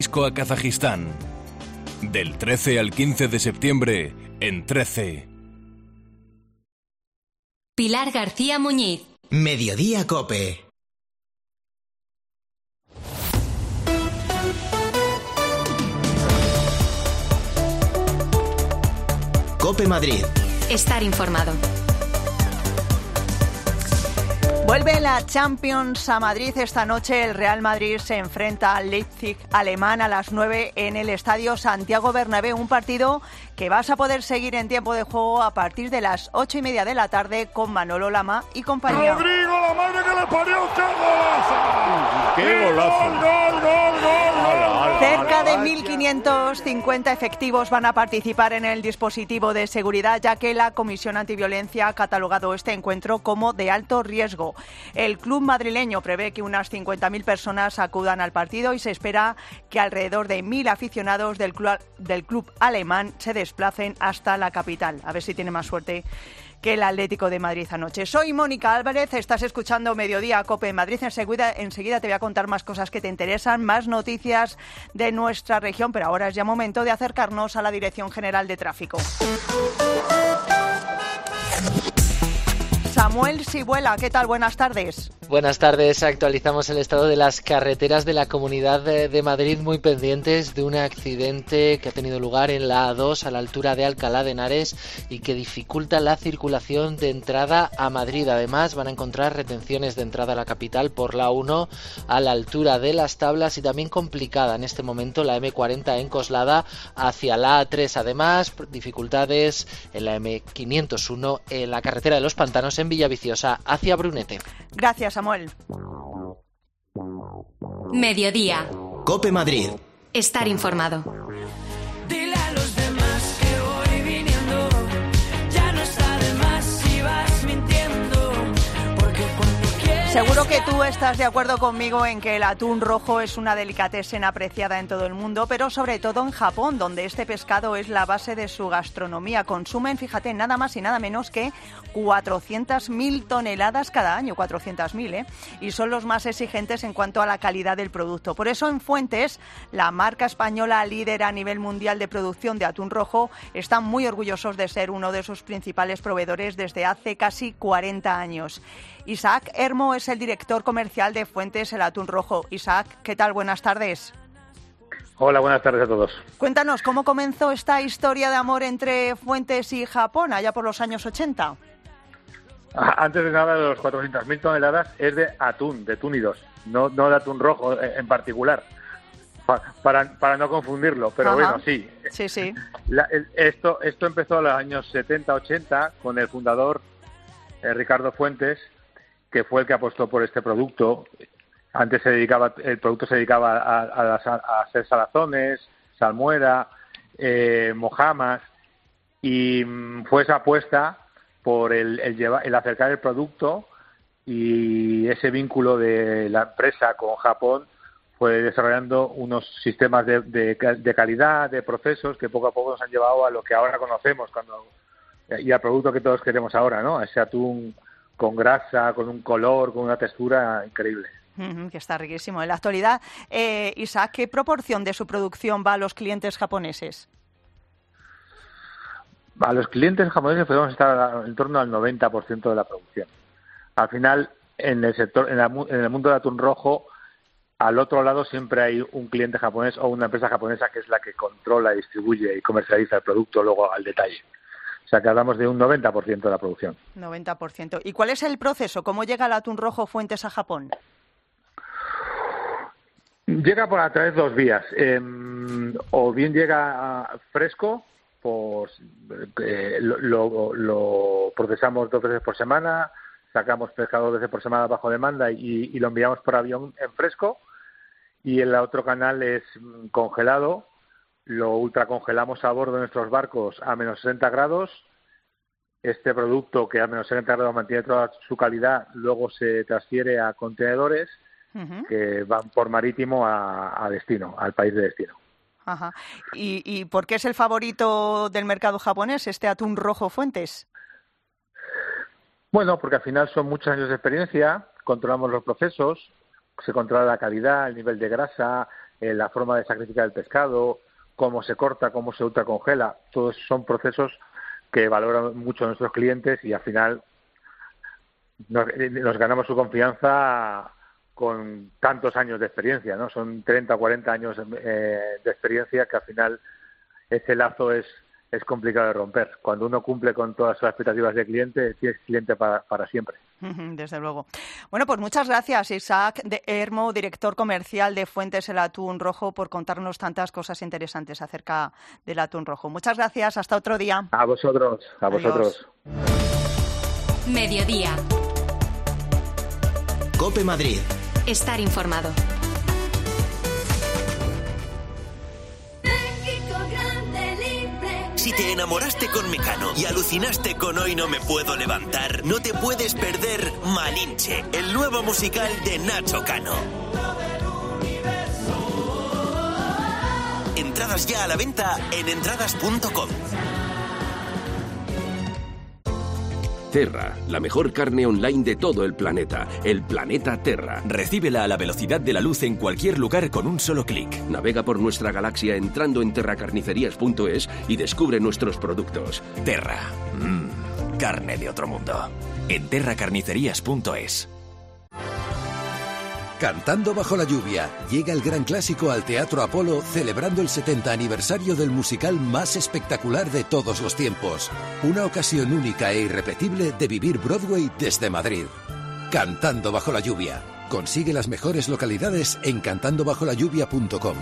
A Kazajistán. Del 13 al 15 de septiembre en 13. Pilar García Muñiz. Mediodía Cope. Cope Madrid. Estar informado. Vuelve la Champions a Madrid esta noche. El Real Madrid se enfrenta al Leipzig alemán a las 9 en el Estadio Santiago Bernabéu. Un partido que vas a poder seguir en tiempo de juego a partir de las 8:30 de la tarde con Manolo Lama y compañía. ¡Rodrigo, la madre que le parió! ¡Qué golazo! ¡Qué golazo! Cerca de 1.550 efectivos van a participar en el dispositivo de seguridad, ya que la Comisión Antiviolencia ha catalogado este encuentro como de alto riesgo. El club madrileño prevé que unas 50.000 personas acudan al partido y se espera que alrededor de 1.000 aficionados del club alemán se desplacen hasta la capital. A ver si tiene más suerte que el Atlético de Madrid anoche. Soy Mónica Álvarez, estás escuchando Mediodía Cope en Madrid. Enseguida te voy a contar más cosas que te interesan, más noticias de nuestra región, pero ahora es ya momento de acercarnos a la Dirección General de Tráfico. Samuel Sibuela, ¿qué tal? Buenas tardes. Buenas tardes. Actualizamos el estado de las carreteras de la Comunidad de Madrid, muy pendientes de un accidente que ha tenido lugar en la A2 a la altura de Alcalá de Henares y que dificulta la circulación de entrada a Madrid. Además, van a encontrar retenciones de entrada a la capital por la 1 a la altura de Las Tablas y también complicada en este momento la M40 en Coslada hacia la A3. Además, dificultades en la M501 en la carretera de los Pantanos en Villaviciosa hacia Brunete. Gracias, Samuel. Mediodía. Cope Madrid. Estar informado. Dile a los demás que voy viniendo. Ya no está de más si vas mintiendo. Porque cuando quieras... Seguro que tú estás de acuerdo conmigo en que el atún rojo es una delicatessen apreciada en todo el mundo, pero sobre todo en Japón, donde este pescado es la base de su gastronomía. Consumen, fíjate, nada más y nada menos que 400.000 toneladas cada año, 400.000, ¿eh? Y son los más exigentes en cuanto a la calidad del producto. Por eso en Fuentes, la marca española líder a nivel mundial de producción de atún rojo, están muy orgullosos de ser uno de sus principales proveedores desde hace casi 40 años. Isaac Hermo es el director comercial de Fuentes el Atún Rojo. Isaac, ¿qué tal? Buenas tardes. Hola, buenas tardes a todos. Cuéntanos, ¿cómo comenzó esta historia de amor entre Fuentes y Japón allá por los años 80? Antes de nada, los 400.000 toneladas es de atún, de túnidos, no de atún rojo en particular, para no confundirlo, pero Ajá. Bueno, sí. Sí. Esto empezó en los años 70-80 con el fundador Ricardo Fuentes, que fue el que apostó por este producto. Antes el producto se dedicaba a hacer salazones, salmuera, mojamas, y fue esa apuesta por el acercar el producto, y ese vínculo de la empresa con Japón fue desarrollando unos sistemas de calidad, de procesos que poco a poco nos han llevado a lo que ahora conocemos y al producto que todos queremos ahora, ¿no? Ese atún con grasa, con un color, con una textura increíble. Que está riquísimo. En la actualidad, Isaac, ¿qué proporción de su producción va a los clientes japoneses? A los clientes japoneses podemos estar en torno al 90% de la producción. Al final, en el mundo del atún rojo, al otro lado siempre hay un cliente japonés o una empresa japonesa que es la que controla, distribuye y comercializa el producto luego al detalle. O sea que hablamos de un 90% de la producción. 90%. ¿Y cuál es el proceso? ¿Cómo llega el atún rojo Fuentes a Japón? Llega a través de dos vías. O bien llega fresco, pues lo procesamos 2 veces por semana, sacamos pescado 2 veces por semana bajo demanda y lo enviamos por avión en fresco. Y el otro canal es congelado, lo ultracongelamos a bordo de nuestros barcos a menos 60 grados. Este producto, que a menos 60 grados mantiene toda su calidad, luego se transfiere a contenedores que van por marítimo a destino, al país de destino. Ajá. ¿Y por qué es el favorito del mercado japonés, este atún rojo Fuentes? Bueno, porque al final son muchos años de experiencia, controlamos los procesos, se controla la calidad, el nivel de grasa, la forma de sacrificar el pescado, cómo se corta, cómo se ultracongela. Todos son procesos que valoran mucho nuestros clientes y al final nos ganamos su confianza con tantos años de experiencia, ¿no? Son 30 o 40 años de experiencia que al final ese lazo es complicado de romper. Cuando uno cumple con todas las expectativas del cliente, tienes cliente para siempre. Desde luego. Bueno, pues muchas gracias, Isaac de Hermo, director comercial de Fuentes el Atún Rojo, por contarnos tantas cosas interesantes acerca del atún rojo. Muchas gracias, hasta otro día. A vosotros, a vosotros. Mediodía. COPE Madrid. Estar informado. Si te enamoraste con Mecano y alucinaste con Hoy no me puedo levantar, no te puedes perder Malinche, el nuevo musical de Nacho Cano. Entradas ya a la venta en entradas.com. Terra, la mejor carne online de todo el planeta. El planeta Terra. Recíbela a la velocidad de la luz en cualquier lugar con un solo clic. Navega por nuestra galaxia entrando en terracarnicerías.es y descubre nuestros productos. Terra. Carne de otro mundo. En terracarnicerías.es. Cantando bajo la lluvia, llega el gran clásico al Teatro Apolo, celebrando el 70 aniversario del musical más espectacular de todos los tiempos. Una ocasión única e irrepetible de vivir Broadway desde Madrid. Cantando bajo la lluvia. Consigue las mejores localidades en cantandobajolalluvia.com.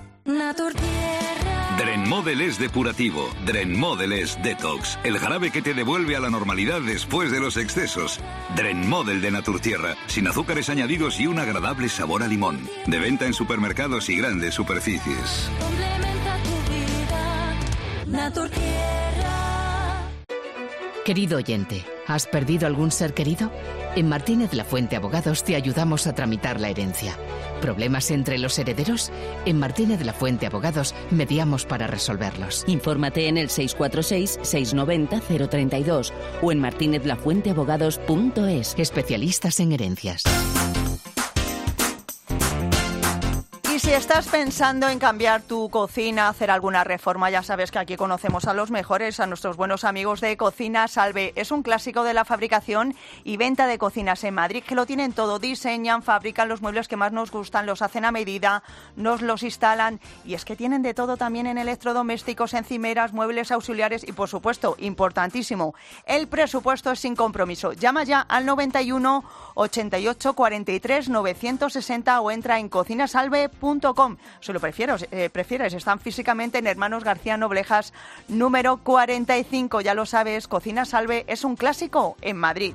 Drenmodel es depurativo, Drenmodel es detox, el jarabe que te devuelve a la normalidad después de los excesos. Drenmodel de Naturtierra, sin azúcares añadidos y un agradable sabor a limón. De venta en supermercados y grandes superficies. Complementa tu vida, Naturtierra. Querido oyente, ¿has perdido algún ser querido? En Martínez La Fuente Abogados te ayudamos a tramitar la herencia. ¿Problemas entre los herederos? En Martínez La Fuente Abogados mediamos para resolverlos. Infórmate en el 646-690-032 o en martinezlafuenteabogados.es. Especialistas en herencias. Y si estás pensando en cambiar tu cocina, hacer alguna reforma, ya sabes que aquí conocemos a los mejores, a nuestros buenos amigos de Cocina Salve. Es un clásico de la fabricación y venta de cocinas en Madrid, que lo tienen todo. Diseñan, fabrican los muebles que más nos gustan, los hacen a medida, nos los instalan. Y es que tienen de todo también en electrodomésticos, encimeras, muebles auxiliares y, por supuesto, importantísimo, el presupuesto es sin compromiso. Llama ya al 91 88 43 960 o entra en cocinasalve.com. Si lo prefieres, están físicamente en Hermanos García Noblejas, número 45. Ya lo sabes, Cocina Salve es un clásico en Madrid.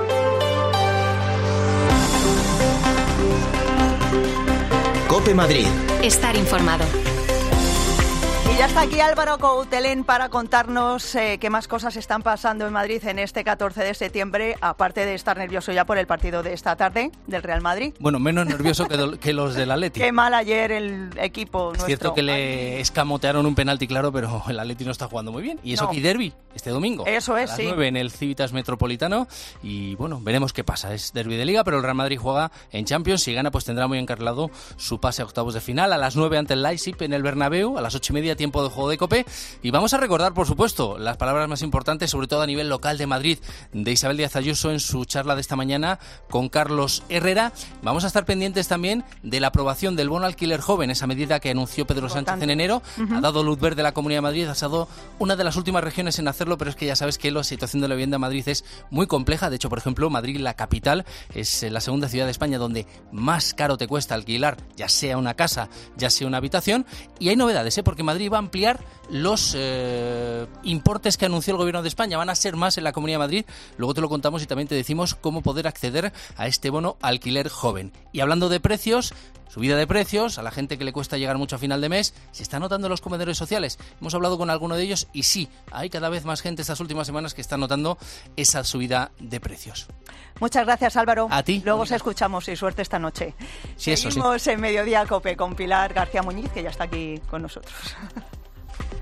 COPE Madrid. Estar informado. Y ya está aquí Álvaro Coutelén para contarnos qué más cosas están pasando en Madrid en este 14 de septiembre, aparte de estar nervioso ya por el partido de esta tarde del Real Madrid. Bueno, menos nervioso que los del Atleti. Qué mal ayer el equipo nuestro. Es cierto que le escamotearon un penalti, claro, pero el Atleti no está jugando muy bien. Y eso aquí derbi este domingo. Eso es, a las 9 en el Civitas Metropolitano. Y bueno, veremos qué pasa. Es derbi de Liga, pero el Real Madrid juega en Champions. Si gana, pues tendrá muy encarrilado su pase a octavos de final. A las 9 ante el Leipzig en el Bernabéu, a las 8:30 tiempo de juego de COPE. Y vamos a recordar, por supuesto, las palabras más importantes, sobre todo a nivel local de Madrid, de Isabel Díaz Ayuso en su charla de esta mañana con Carlos Herrera. Vamos a estar pendientes también de la aprobación del bono alquiler joven, esa medida que anunció Pedro Sánchez en enero. Ha dado luz verde la Comunidad de Madrid, ha sido una de las últimas regiones en hacerlo, pero es que ya sabes que la situación de la vivienda en Madrid es muy compleja. De hecho, por ejemplo, Madrid, la capital, es la segunda ciudad de España donde más caro te cuesta alquilar, ya sea una casa, ya sea una habitación. Y hay novedades, porque Madrid va a ampliar los importes que anunció el Gobierno de España. Van a ser más en la Comunidad de Madrid. Luego te lo contamos y también te decimos cómo poder acceder a este bono alquiler joven. Y hablando de precios, subida de precios, a la gente que le cuesta llegar mucho a final de mes, se está notando en los comedores sociales. Hemos hablado con alguno de ellos y sí, hay cada vez más gente estas últimas semanas que está notando esa subida de precios. Muchas gracias, Álvaro. A ti. Luego os escuchamos y suerte esta noche. Sí, Seguimos en Mediodía COPE con Pilar García Muñiz, que ya está aquí con nosotros.